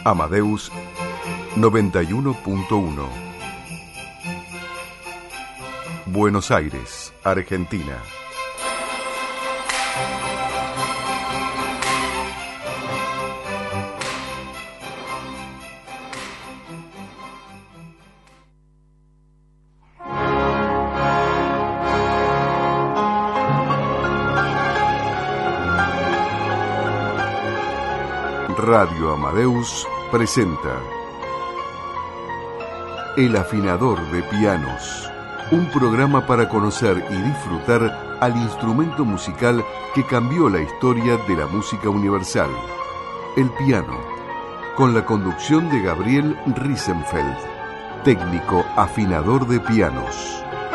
Amadeus 91.1. Buenos Aires, Argentina. Radio Amadeus presenta El Afinador de Pianos, un programa para conocer y disfrutar al instrumento musical que cambió la historia de la música universal, el piano, con la conducción de Gabriel Riesenfeld, técnico afinador de pianos.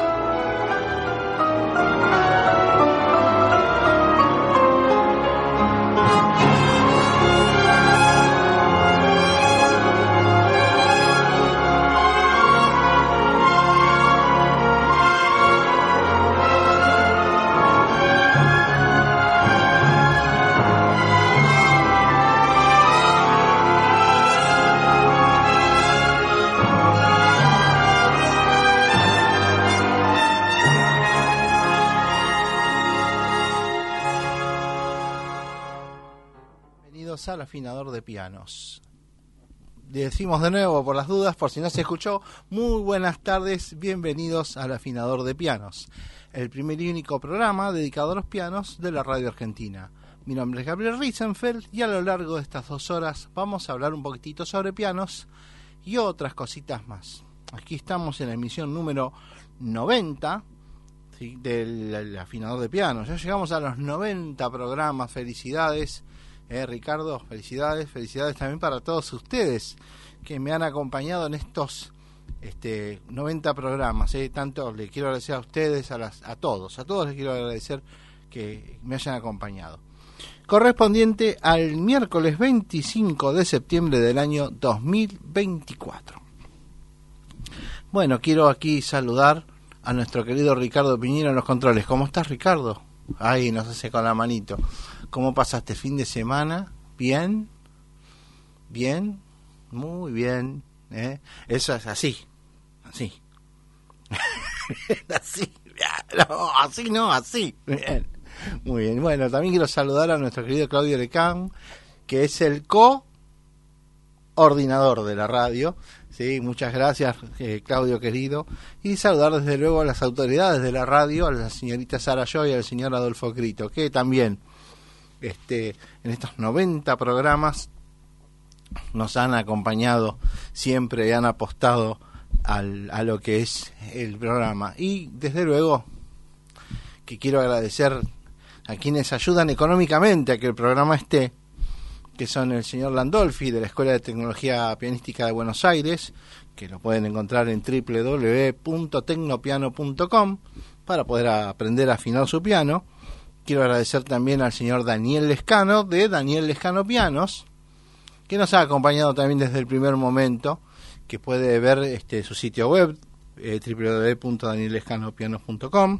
Al afinador de pianos. Decimos de nuevo por las dudas, por si no se escuchó, muy buenas tardes, bienvenidos al afinador de pianos, el primer y único programa dedicado a los pianos de la radio argentina. Mi nombre es Gabriel Riesenfeld y a lo largo de estas 2 horas vamos a hablar un poquitito sobre pianos y otras cositas más. Aquí estamos en la emisión número 90, ¿sí?, del afinador de pianos. Ya llegamos a los 90 programas, felicidades. Ricardo, felicidades también para todos ustedes que me han acompañado en estos 90 programas. Tanto le quiero agradecer a ustedes, a todos les quiero agradecer que me hayan acompañado. Correspondiente al miércoles 25 de septiembre del año 2024. Bueno, quiero aquí saludar a nuestro querido Ricardo Piñero en los controles. ¿Cómo estás, Ricardo? Ahí nos hace con la manito. ¿Cómo pasaste el fin de semana? ¿Bien? ¿Bien? Muy bien. Eso es así. Así. Así. Bien. Muy bien. Bueno, también quiero saludar a nuestro querido Claudio Lecán, que es el coordinador de la radio. Sí, muchas gracias, Claudio querido. Y saludar desde luego a las autoridades de la radio, a la señorita Sara Joy y al señor Adolfo Grito, que también en estos 90 programas nos han acompañado siempre y han apostado a lo que es el programa. Y desde luego que quiero agradecer a quienes ayudan económicamente a que el programa esté, que son el señor Landolfi de la Escuela de Tecnología Pianística de Buenos Aires, que lo pueden encontrar en www.tecnopiano.com para poder aprender a afinar su piano. Quiero agradecer también al señor Daniel Lescano de Daniel Lescano Pianos, que nos ha acompañado también desde el primer momento, que puede ver su sitio web, www.daniellescanopianos.com.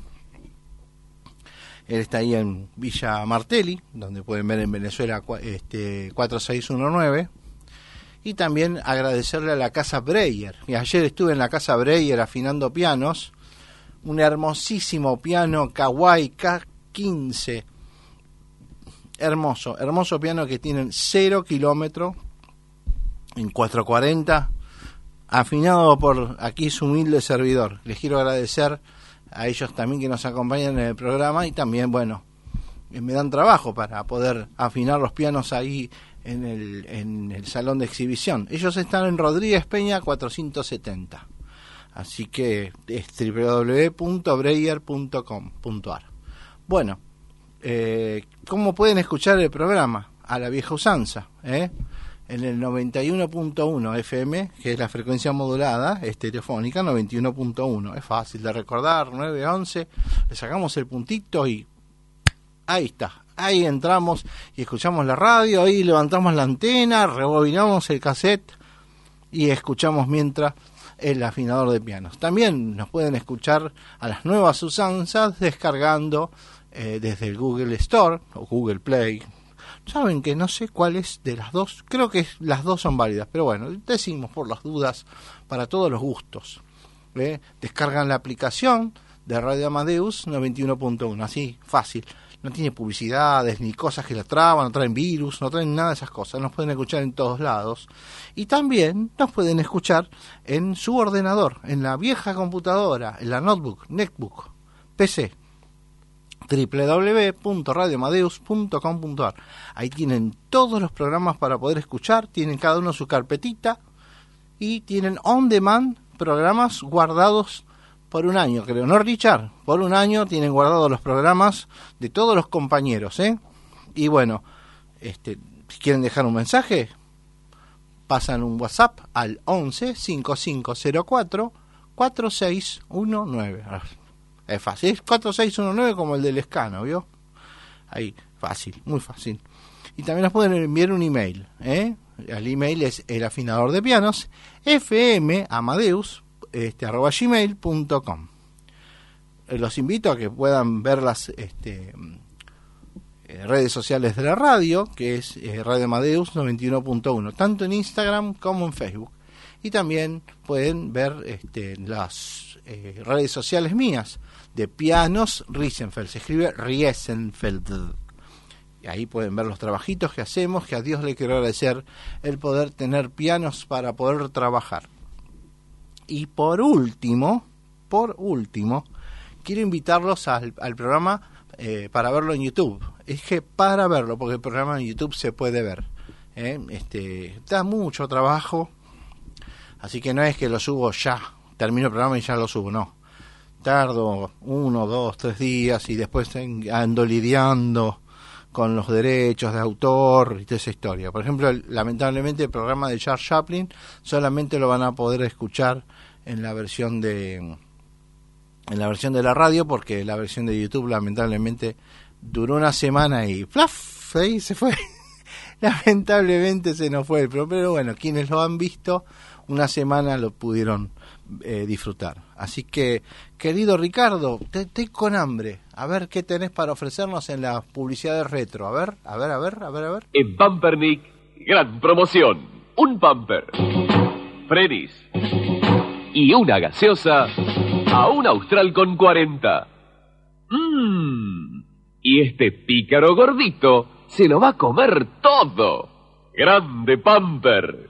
Él está ahí en Villa Martelli, donde pueden ver en Venezuela 4619. Y también agradecerle a la Casa Breyer. Y ayer estuve en la Casa Breyer afinando pianos. Un hermosísimo piano Kawai K15. Hermoso piano que tienen 0 kilómetro en 440. Afinado por aquí su humilde servidor. Les quiero agradecer a ellos también que nos acompañan en el programa y también, bueno, me dan trabajo para poder afinar los pianos ahí en el salón de exhibición. Ellos están en Rodríguez Peña 470. Así que es www.breyer.com.ar. Bueno, ¿cómo pueden escuchar el programa? A la vieja usanza, en el 91.1 FM, que es la frecuencia modulada, estereofónica, 91.1. Es fácil de recordar, 911, le sacamos el puntito y ahí está. Ahí entramos y escuchamos la radio, ahí levantamos la antena, rebobinamos el cassette y escuchamos mientras el afinador de pianos. También nos pueden escuchar a las nuevas usanzas descargando desde el Google Store o Google Play. Saben que no sé cuál es de las dos, creo que las dos son válidas, pero bueno, decimos por las dudas, para todos los gustos. Descargan la aplicación de Radio Amadeus 91.1, así, fácil. No tiene publicidades ni cosas que la traban, no traen virus, no traen nada de esas cosas. Nos pueden escuchar en todos lados. Y también nos pueden escuchar en su ordenador, en la vieja computadora, en la netbook, PC. www.radioamadeus.com.ar. Ahí tienen todos los programas para poder escuchar, tienen cada uno su carpetita y tienen on demand programas guardados por un año, creo, ¿no, Richard? Por un año tienen guardados los programas de todos los compañeros, Y bueno, si quieren dejar un mensaje, pasan un WhatsApp al 11 5504 4619. Es fácil, es 4619 como el del Escano, ¿vio? Ahí, fácil, muy fácil. Y también nos pueden enviar un email, El email es elafinadordepianos, fmamadeus, @gmail.com. Los invito a que puedan ver las redes sociales de la radio, que es Radio Amadeus 91.1, tanto en Instagram como en Facebook. Y también pueden ver las redes sociales mías, de Pianos Riesenfeld, se escribe Riesenfeld. Y ahí pueden ver los trabajitos que hacemos, que a Dios le quiero agradecer el poder tener pianos para poder trabajar. Y por último, quiero invitarlos al programa para verlo en YouTube. Es que para verlo, porque el programa en YouTube se puede ver. Da mucho trabajo, así que no es que lo subo ya, termino el programa y ya lo subo, no. Tardo 1, 2, 3 días y después ando lidiando con los derechos de autor y toda esa historia. Por ejemplo, lamentablemente el programa de Charles Chaplin solamente lo van a poder escuchar en la versión de la radio, porque la versión de YouTube lamentablemente duró una semana y ¡plaf! Ahí se fue. Lamentablemente se nos fue, pero bueno, quienes lo han visto una semana lo pudieron disfrutar. Así que, querido Ricardo, estoy con hambre. A ver qué tenés para ofrecernos en la publicidad de retro. A ver. En Pampernick, gran promoción. Un Pamper, Freddy's y una gaseosa a un Austral con 40. Y este pícaro gordito se lo va a comer todo. Grande Pamper.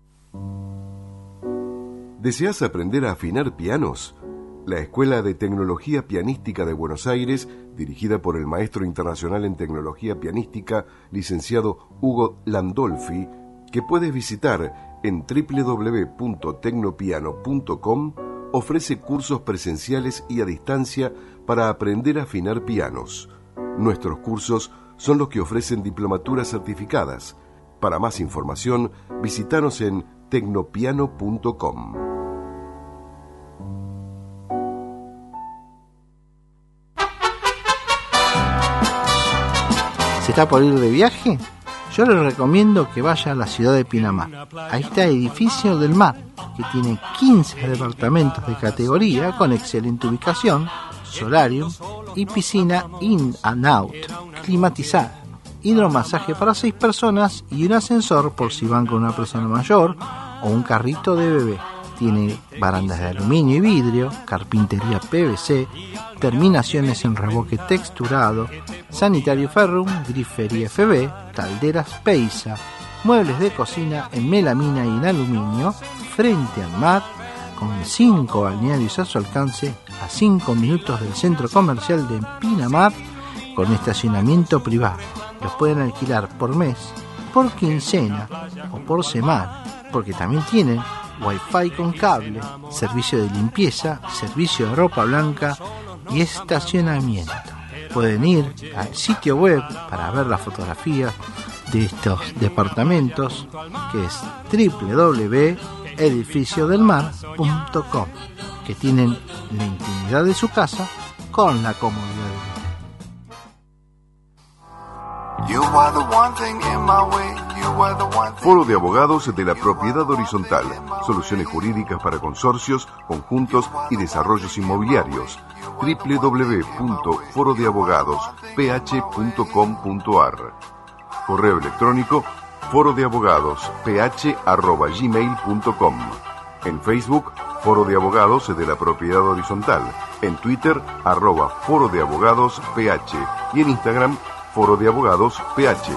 ¿Deseas aprender a afinar pianos? La Escuela de Tecnología Pianística de Buenos Aires, dirigida por el maestro internacional en tecnología pianística, licenciado Hugo Landolfi, que puedes visitar en www.tecnopiano.com, ofrece cursos presenciales y a distancia para aprender a afinar pianos. Nuestros cursos son los que ofrecen diplomaturas certificadas. Para más información, visítanos en tecnopiano.com. ¿Se está por ir de viaje? Yo les recomiendo que vaya a la ciudad de Pinamar. Ahí está Edificio del Mar, que tiene 15 departamentos de categoría con excelente ubicación, solarium y piscina in and out, climatizada, hidromasaje para 6 personas y un ascensor por si van con una persona mayor o un carrito de bebé. Tiene barandas de aluminio y vidrio, carpintería PVC, terminaciones en revoque texturado, sanitario ferrum, grifería FB, calderas Peisa, muebles de cocina en melamina y en aluminio, frente al mar, con 5 balnearios a su alcance, a 5 minutos del centro comercial de Pinamar, con estacionamiento privado. Los pueden alquilar por mes, por quincena o por semana, porque también tienen Wi-Fi con cable, servicio de limpieza, servicio de ropa blanca y estacionamiento. Pueden ir al sitio web para ver las fotografías de estos departamentos, que es www.edificiodelmar.com, que tienen la intimidad de su casa con la comodidad de Foro de Abogados de la Propiedad Horizontal. Soluciones jurídicas para consorcios, conjuntos y desarrollos inmobiliarios. www.forodeabogadosph.com.ar. Correo electrónico forodeabogados.ph@gmail.com. En Facebook, Foro de Abogados de la Propiedad Horizontal. En Twitter, @Foro de Abogados PH. Y en Instagram, Foro de Abogados PH.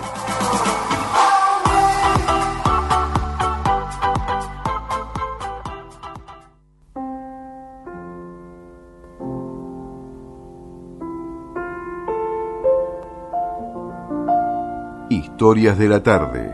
Historias de la tarde.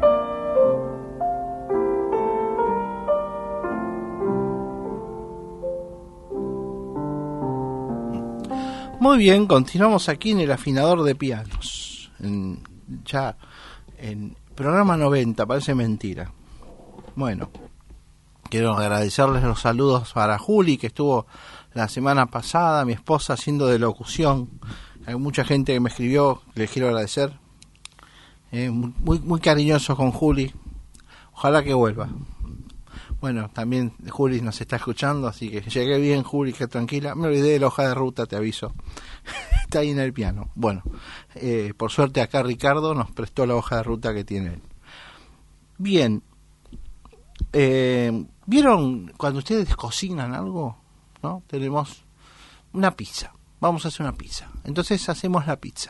Muy bien, continuamos aquí en el afinador de pianos. Ya en programa 90, parece mentira. Bueno, quiero agradecerles los saludos para Juli, que estuvo la semana pasada, mi esposa, haciendo de locución. Hay mucha gente que me escribió, les quiero agradecer. Muy cariñoso con Juli. Ojalá que vuelva. Bueno, también Juli nos está escuchando, así que llegué bien, Juli, que tranquila. Me olvidé de la hoja de ruta, te aviso. Está ahí en el piano. Bueno, por suerte acá Ricardo nos prestó la hoja de ruta que tiene él. Bien. ¿Vieron cuando ustedes cocinan algo? ¿No? Tenemos una pizza. Vamos a hacer una pizza. Entonces hacemos la pizza.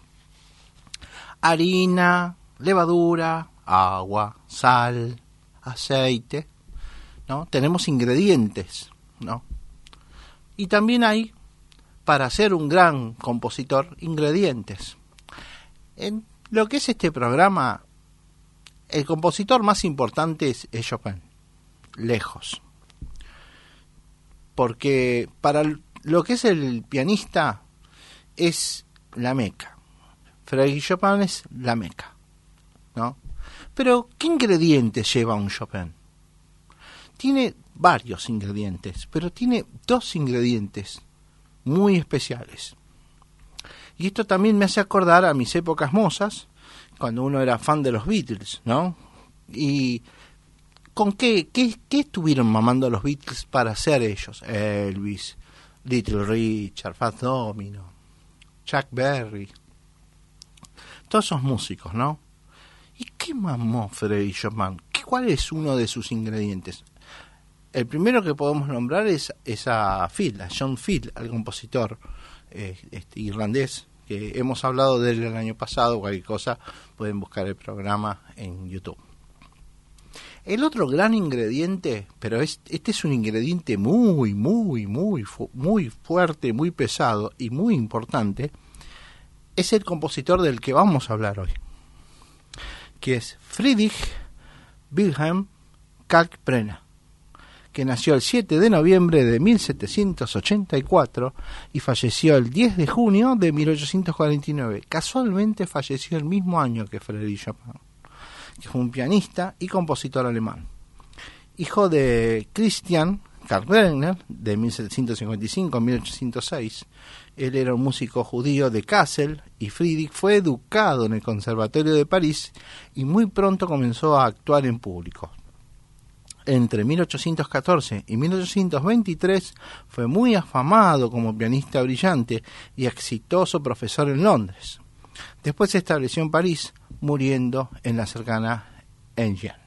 Harina, levadura, agua, sal, aceite, ¿no? Tenemos ingredientes, ¿no? Y también hay, para ser un gran compositor, ingredientes. En lo que es este programa, el compositor más importante es Chopin, lejos. Porque para lo que es el pianista es la meca. Frédéric Chopin es la meca, ¿no? Pero, ¿qué ingredientes lleva un Chopin? Tiene varios ingredientes, pero tiene dos ingredientes muy especiales. Y esto también me hace acordar a mis épocas mozas, cuando uno era fan de los Beatles, ¿no? Y ¿con qué estuvieron mamando los Beatles para hacer ellos? Elvis, Little Richard, Fats Domino, Chuck Berry, todos esos músicos, ¿no? ¿Y qué mamó Frédéric Chopin? ¿Cuál es uno de sus ingredientes? El primero que podemos nombrar es a John Field, al compositor irlandés, que hemos hablado de él el año pasado. Cualquier cosa pueden buscar el programa en YouTube. El otro gran ingrediente, pero este es un ingrediente muy fuerte, muy pesado y muy importante, es el compositor del que vamos a hablar hoy, que es Friedrich Wilhelm Kalkbrenner, que nació el 7 de noviembre de 1784 y falleció el 10 de junio de 1849. Casualmente falleció el mismo año que Frédéric Chopin, que fue un pianista y compositor alemán. Hijo de Christian Kalkbrenner, de 1755 a 1806, él era un músico judío de Kassel, y Friedrich fue educado en el Conservatorio de París y muy pronto comenzó a actuar en público. Entre 1814 y 1823 fue muy afamado como pianista brillante y exitoso profesor en Londres. Después se estableció en París, muriendo en la cercana Enghien.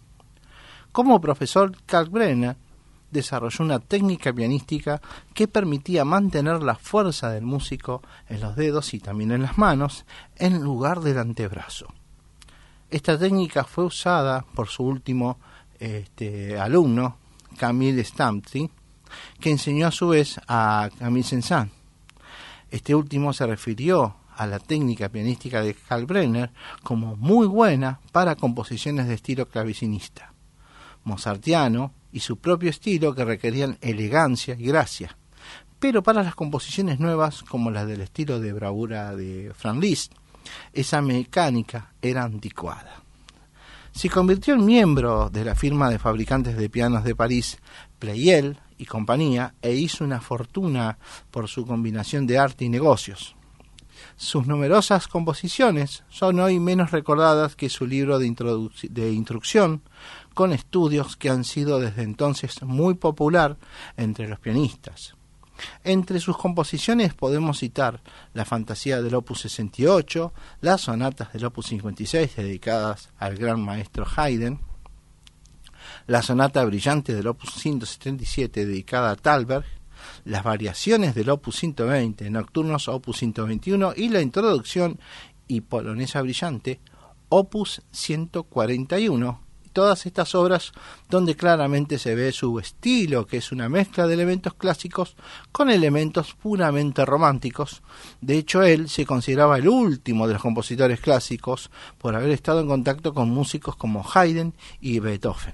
Como profesor, Kalkbrenner desarrolló una técnica pianística que permitía mantener la fuerza del músico en los dedos y también en las manos, en lugar del antebrazo. Esta técnica fue usada por su último alumno, Camille Stampty, que enseñó a su vez a Camille Saint-Saëns. Este último se refirió a la técnica pianística de Kalkbrenner como muy buena para composiciones de estilo clavecinista, mozartiano y su propio estilo, que requerían elegancia y gracia, pero para las composiciones nuevas, como las del estilo de bravura de Franz Liszt, esa mecánica era anticuada. Se convirtió en miembro de la firma de fabricantes de pianos de París, Pleyel y compañía, e hizo una fortuna por su combinación de arte y negocios. Sus numerosas composiciones son hoy menos recordadas que su libro de instrucción, con estudios que han sido desde entonces muy popular entre los pianistas. Entre sus composiciones podemos citar la Fantasía del Opus 68, las sonatas del Opus 56 dedicadas al gran maestro Haydn, la sonata brillante del Opus 177 dedicada a Thalberg, las variaciones del Opus 120, Nocturnos Opus 121 y la introducción y polonesa brillante Opus 141. Todas estas obras donde claramente se ve su estilo, que es una mezcla de elementos clásicos con elementos puramente románticos. De hecho, él se consideraba el último de los compositores clásicos por haber estado en contacto con músicos como Haydn y Beethoven.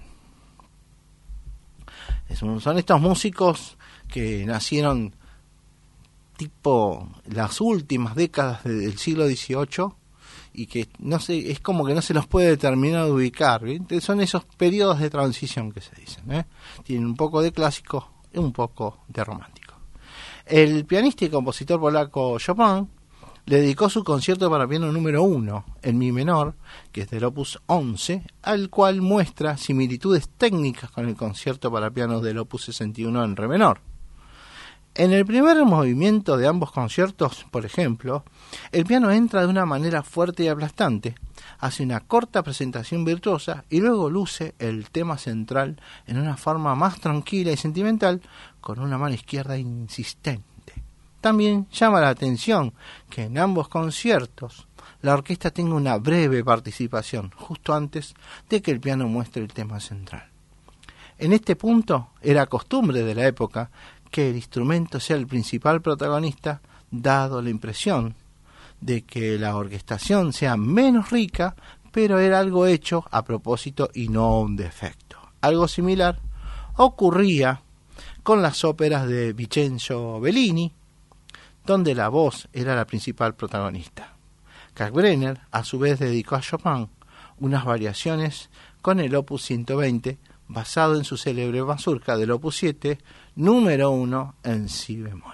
Son estos músicos que nacieron tipo las últimas décadas del siglo XVIII y que no sé, es como que no se los puede determinar de ubicar, ¿bien? Son esos periodos de transición que se dicen, ¿eh? Tienen un poco de clásico y un poco de romántico. El pianista y compositor polaco Chopin le dedicó su concierto para piano número 1 en mi menor, que es del Opus 11, al cual muestra similitudes técnicas con el concierto para piano del Opus 61 en re menor. En el primer movimiento de ambos conciertos, por ejemplo, el piano entra de una manera fuerte y aplastante, hace una corta presentación virtuosa y luego luce el tema central en una forma más tranquila y sentimental, con una mano izquierda insistente. También llama la atención que en ambos conciertos la orquesta tenga una breve participación justo antes de que el piano muestre el tema central. En este punto era costumbre de la época que el instrumento sea el principal protagonista, dado la impresión de que la orquestación sea menos rica, pero era algo hecho a propósito y no un defecto. Algo similar ocurría con las óperas de Vincenzo Bellini, donde la voz era la principal protagonista. Kalkbrenner, a su vez, dedicó a Chopin unas variaciones con el Opus 120, basado en su célebre mazurca del Opus 7, número 1 en si bemol.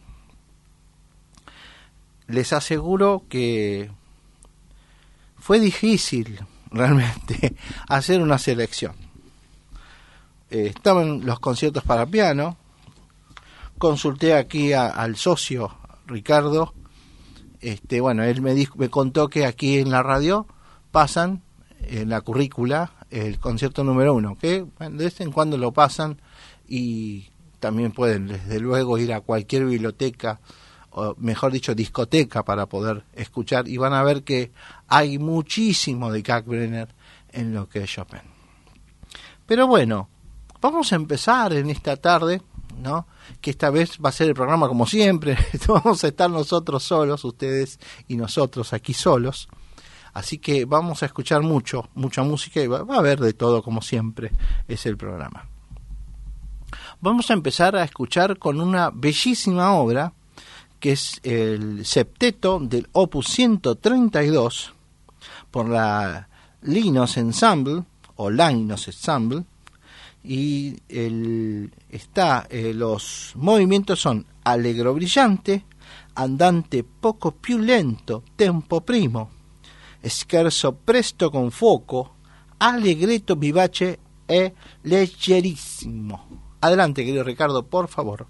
Les aseguro que fue difícil realmente hacer una selección. Estaban los conciertos para piano, consulté aquí al socio Ricardo, él me contó que aquí en la radio pasan en la currícula el concierto número 1, que de vez en cuando lo pasan y también pueden desde luego ir a cualquier biblioteca, o mejor dicho discoteca, para poder escuchar, y van a ver que hay muchísimo de Kalkbrenner en lo que es Chopin. Pero bueno, vamos a empezar en esta tarde, ¿no? Que esta vez va a ser el programa como siempre, vamos a estar nosotros solos, ustedes y nosotros aquí solos. Así que vamos a escuchar mucha música y va a haber de todo como siempre es el programa. Vamos a empezar a escuchar con una bellísima obra que es el septeto del Opus 132 por la Linus Ensemble o Linus Ensemble, y los movimientos son allegro brillante, andante poco più lento, tempo primo, scherzo presto con fuoco, allegretto vivace e leggerissimo. Adelante, querido Ricardo, por favor.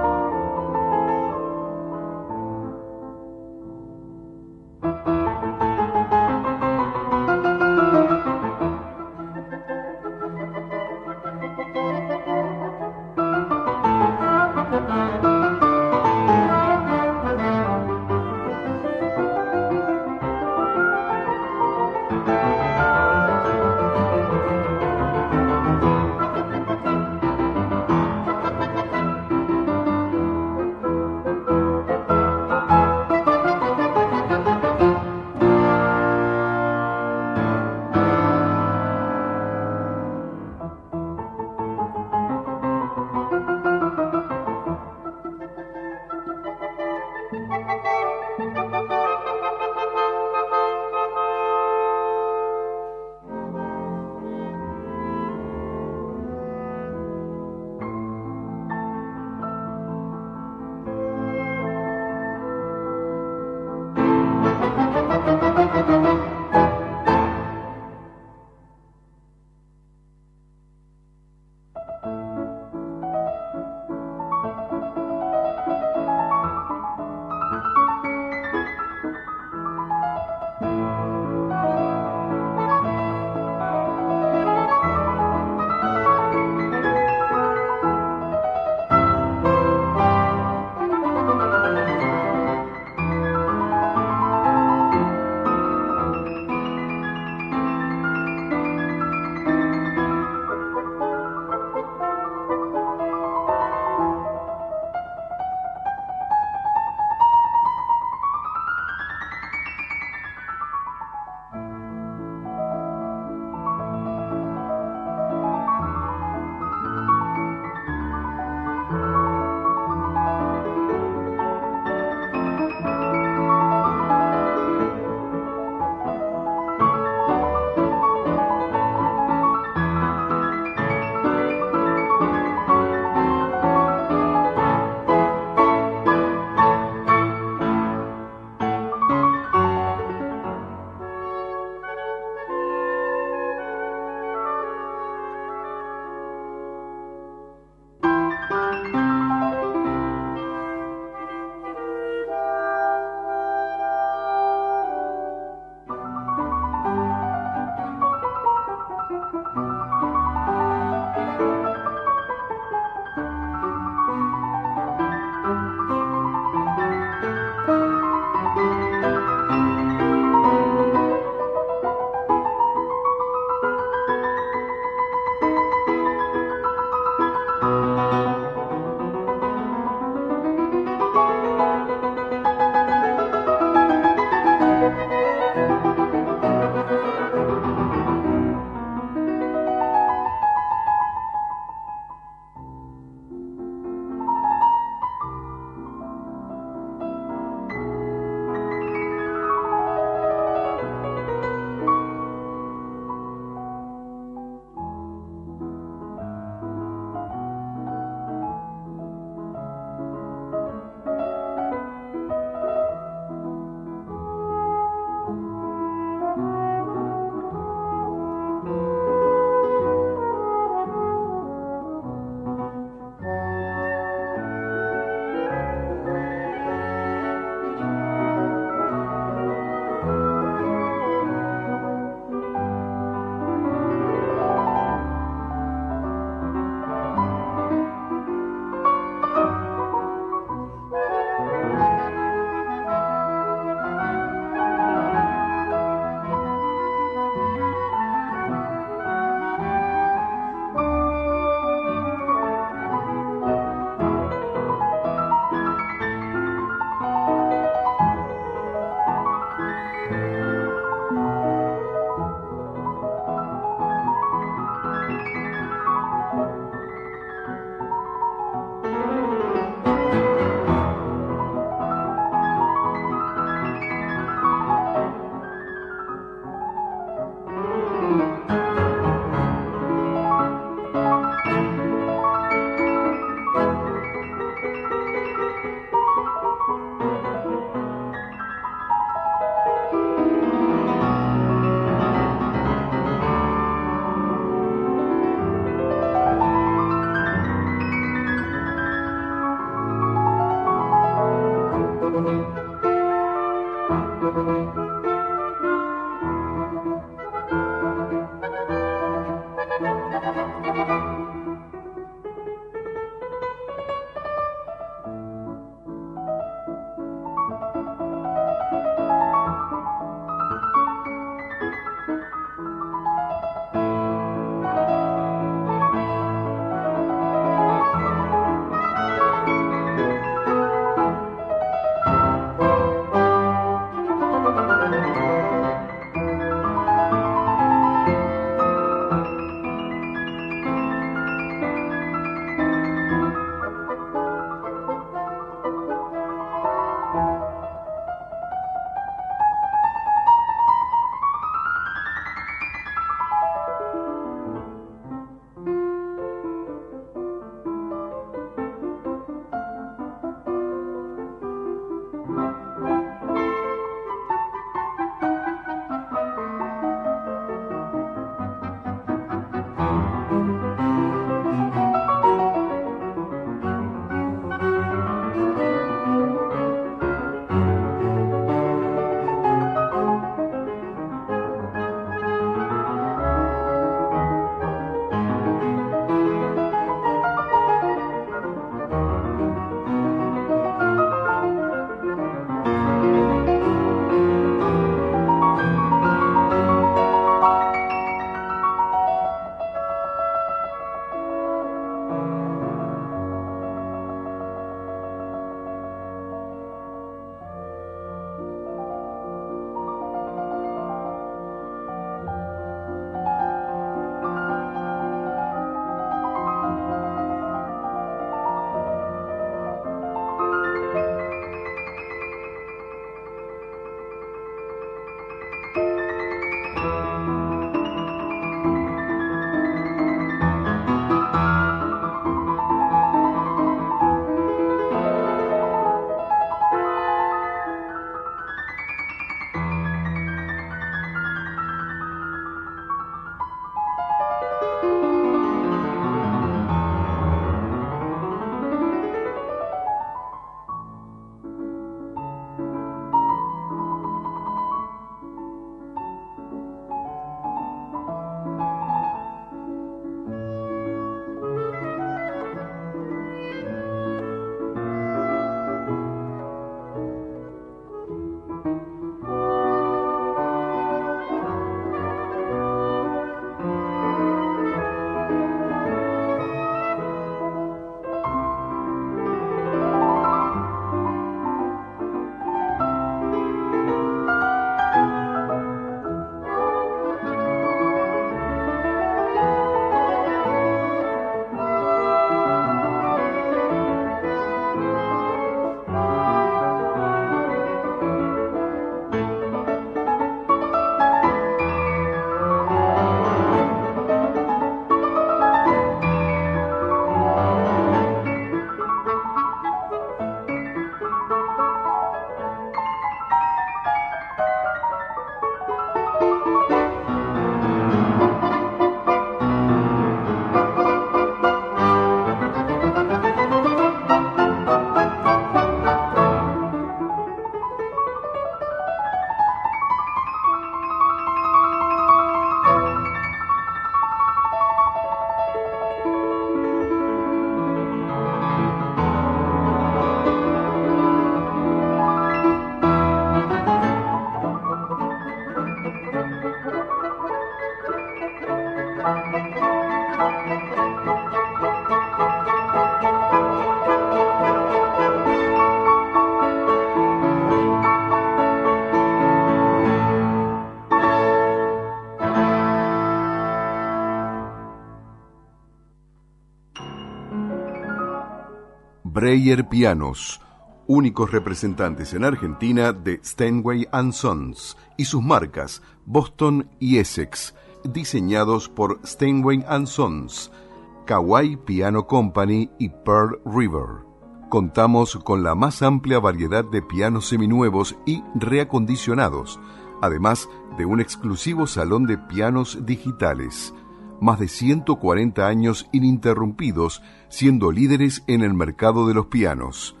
Breyer Pianos, únicos representantes en Argentina de Steinway & Sons y sus marcas Boston y Essex, diseñados por Steinway & Sons, Kawai Piano Company y Pearl River. Contamos con la más amplia variedad de pianos seminuevos y reacondicionados, además de un exclusivo salón de pianos digitales. Más de 140 años ininterrumpidos, siendo líderes en el mercado de los pianos.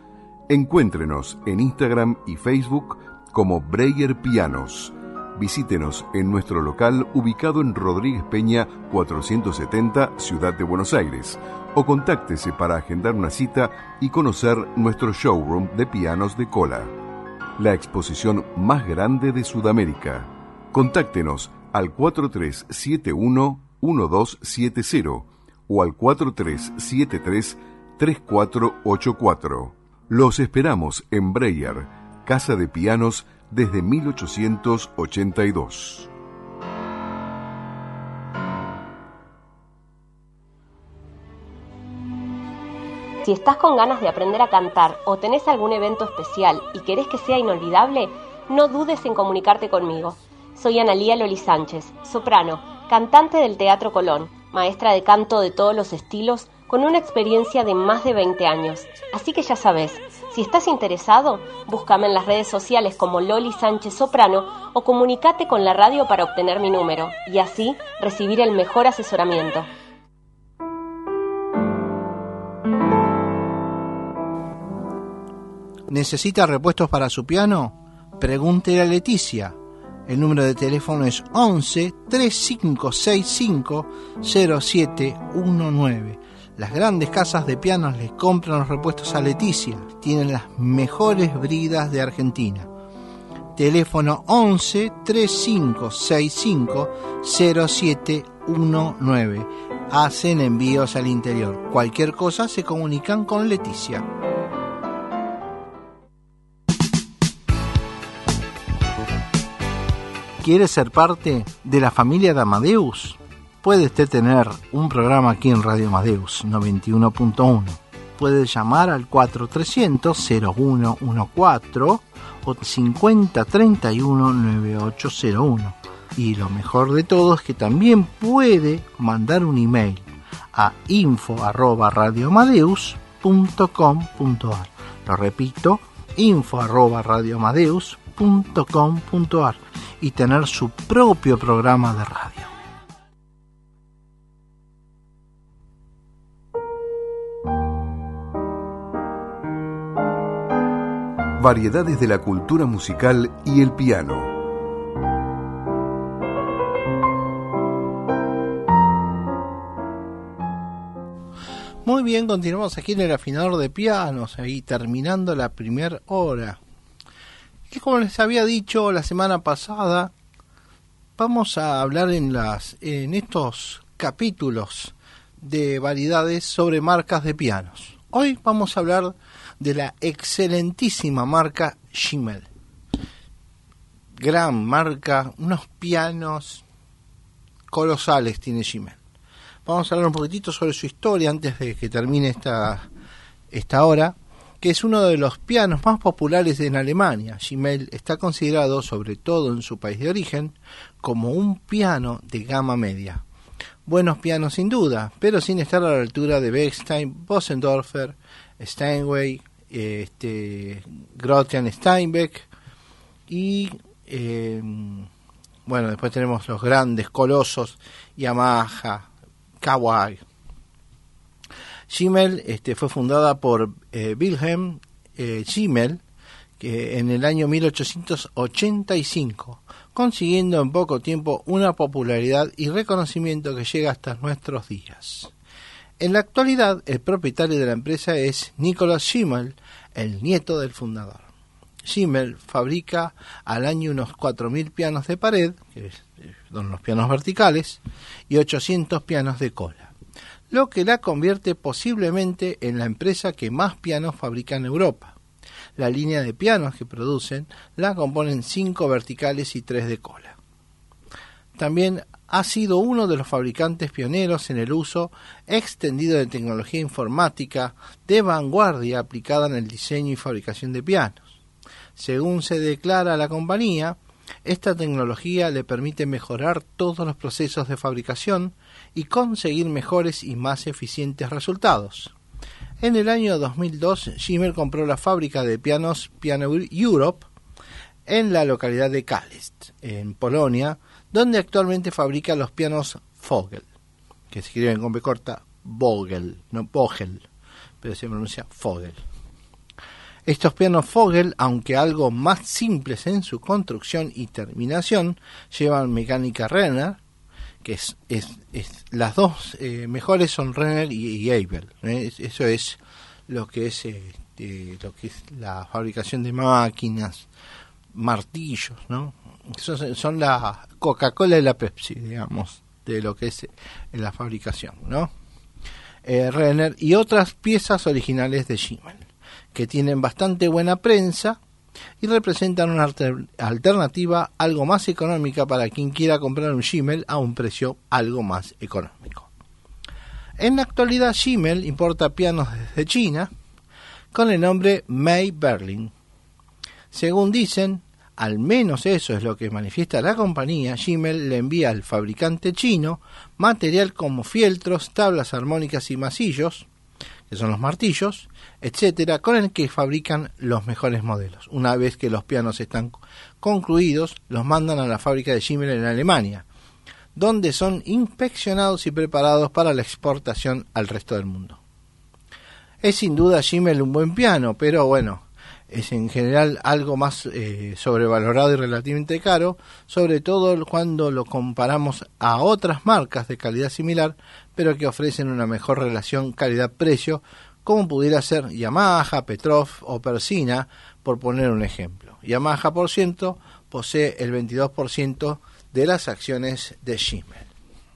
Encuéntrenos en Instagram y Facebook como Breyer Pianos. Visítenos en nuestro local ubicado en Rodríguez Peña 470, Ciudad de Buenos Aires, o contáctese para agendar una cita y conocer nuestro showroom de pianos de cola, la exposición más grande de Sudamérica. Contáctenos al 4371-1270 o al 4373-3484. Los esperamos en Breyer, Casa de Pianos, desde 1882. Si estás con ganas de aprender a cantar o tenés algún evento especial y querés que sea inolvidable, no dudes en comunicarte conmigo. Soy Analía Loli Sánchez, soprano, cantante del Teatro Colón, maestra de canto de todos los estilos, con una experiencia de más de 20 años. Así que ya sabes, si estás interesado, búscame en las redes sociales como Loli Sánchez Soprano o comunicate con la radio para obtener mi número y así recibir el mejor asesoramiento. ¿Necesita repuestos para su piano? Pregúntele a Leticia. El número de teléfono es 11 3565 0719. Las grandes casas de pianos les compran los repuestos a Leticia. Tienen las mejores bridas de Argentina. Teléfono 11 3565 0719. Hacen envíos al interior. Cualquier cosa se comunican con Leticia. ¿Quiere ser parte de la familia de Amadeus? Puede usted tener un programa aquí en Radio Amadeus 91.1. Puede llamar al 4300-0114 o 5031-9801. Y lo mejor de todo es que también puede mandar un email a info@radioamadeus.com.ar. Lo repito, info@radioamadeus.com.ar y tener su propio programa de radio. Variedades de la cultura musical y el piano. Muy bien, continuamos aquí en el afinador de pianos, ahí terminando la primera hora. Y como les había dicho la semana pasada, vamos a hablar en estos capítulos de variedades sobre marcas de pianos. Hoy vamos a hablar de la excelentísima marca Schimmel. Gran marca, unos pianos colosales tiene Schimmel. Vamos a hablar un poquitito sobre su historia antes de que termine esta hora, que es uno de los pianos más populares en Alemania. Schimmel está considerado, sobre todo en su país de origen, como un piano de gama media. Buenos pianos sin duda, pero sin estar a la altura de Bechstein, Bösendorfer, Steinway, Grotian Steinbeck y bueno, después tenemos los grandes colosos Yamaha, Kawai. Schimmel fue fundada por Wilhelm Schimmel que en el año 1885, consiguiendo en poco tiempo una popularidad y reconocimiento que llega hasta nuestros días. En la actualidad, el propietario de la empresa es Nicolas Schimmel, el nieto del fundador. Schimmel fabrica al año unos 4.000 pianos de pared, que son los pianos verticales, y 800 pianos de cola, lo que la convierte posiblemente en la empresa que más pianos fabrica en Europa. La línea de pianos que producen la componen 5 verticales y 3 de cola. También ha sido uno de los fabricantes pioneros en el uso extendido de tecnología informática de vanguardia aplicada en el diseño y fabricación de pianos. Según se declara la compañía, esta tecnología le permite mejorar todos los procesos de fabricación y conseguir mejores y más eficientes resultados. En el año 2002, Schimmel compró la fábrica de pianos Piano Europe en la localidad de Kalist, en Polonia, donde actualmente fabrica los pianos Vogel, que se escriben con B corta Vogel, no Vogel, pero se pronuncia Vogel. Estos pianos Fogel, aunque algo más simples en su construcción y terminación, llevan mecánica Renner, que es las dos mejores son Renner y Abel. Eso es lo que es la fabricación de máquinas, martillos, ¿no? Son la Coca-Cola y la Pepsi, digamos, de lo que es la fabricación, ¿no? Renner y otras piezas originales de Schimmel, que tienen bastante buena prensa y representan una alternativa algo más económica para quien quiera comprar un Schimmel a un precio algo más económico. En la actualidad Schimmel importa pianos desde China con el nombre May Berlin. Según dicen, al menos eso es lo que manifiesta la compañía, Schimmel le envía al fabricante chino material como fieltros, tablas armónicas y masillos, que son los martillos, etcétera, con el que fabrican los mejores modelos. Una vez que los pianos están concluidos, los mandan a la fábrica de Schimmel en Alemania, donde son inspeccionados y preparados para la exportación al resto del mundo. Es sin duda Schimmel un buen piano, pero bueno, es en general algo más sobrevalorado y relativamente caro, sobre todo cuando lo comparamos a otras marcas de calidad similar, pero que ofrecen una mejor relación calidad-precio, como pudiera ser Yamaha, Petrov o Persina, por poner un ejemplo. Yamaha, por ciento, posee el 22% de las acciones de Schimmel.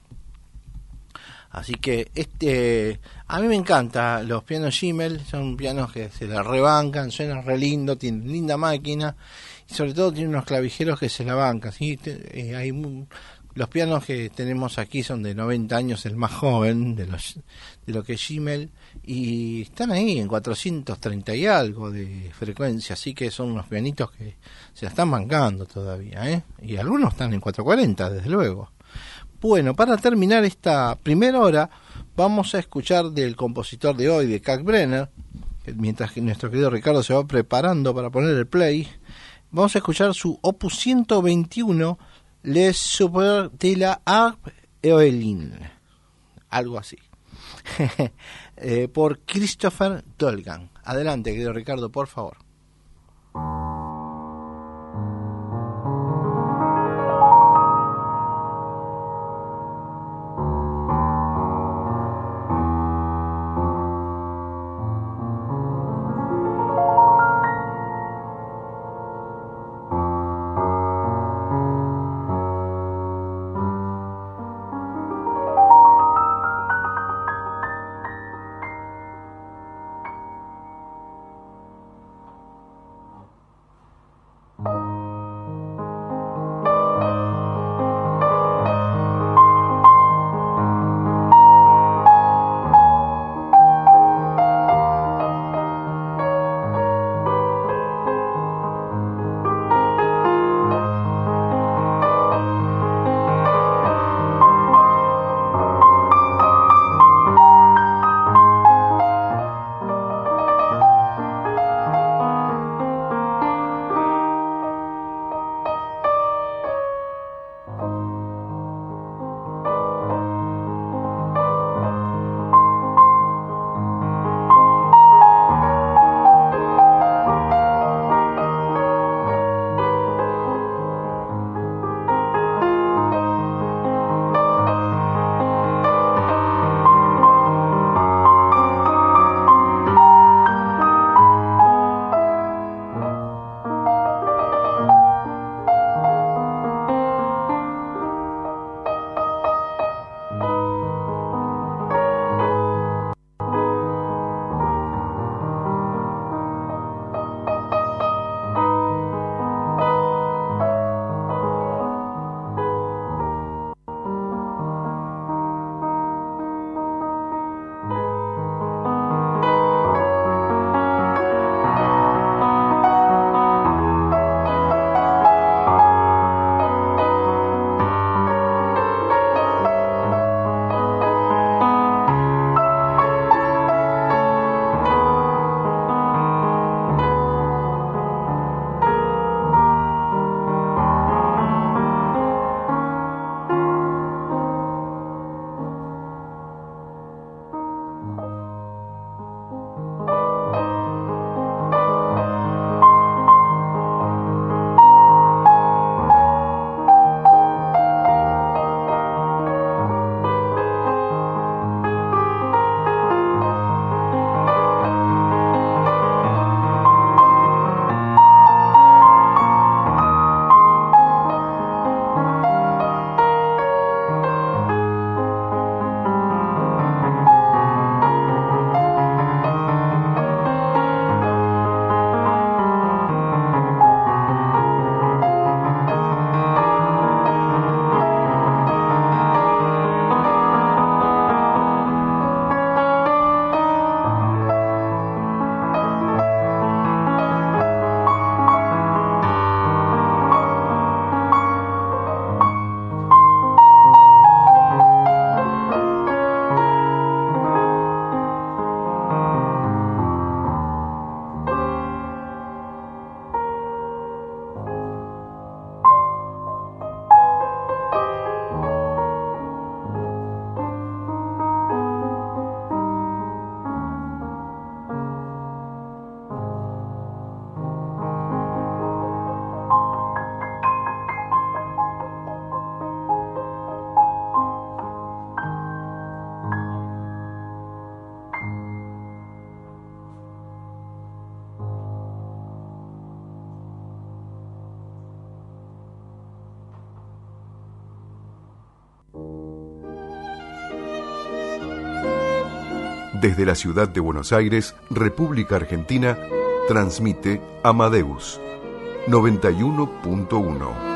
Así que a mí me encanta los pianos Schimmel, son pianos que se la rebancan, suenan re lindo, tienen linda máquina y sobre todo tienen unos clavijeros que se la bancan, ¿sí? Los pianos que tenemos aquí son de 90 años, el más joven de lo que es Schimmel, y están ahí en 430 y algo de frecuencia, así que son unos pianitos que se la están bancando todavía, y algunos están en 440 desde luego. Bueno, para terminar esta primera hora, vamos a escuchar del compositor de hoy, de Kalkbrenner, mientras que nuestro querido Ricardo se va preparando para poner el play. Vamos a escuchar su opus 121, Les Super de la Harpe Eoline, algo así, por Christopher Dolgan. Adelante, querido Ricardo, por favor. Desde la ciudad de Buenos Aires, República Argentina, transmite Amadeus 91.1.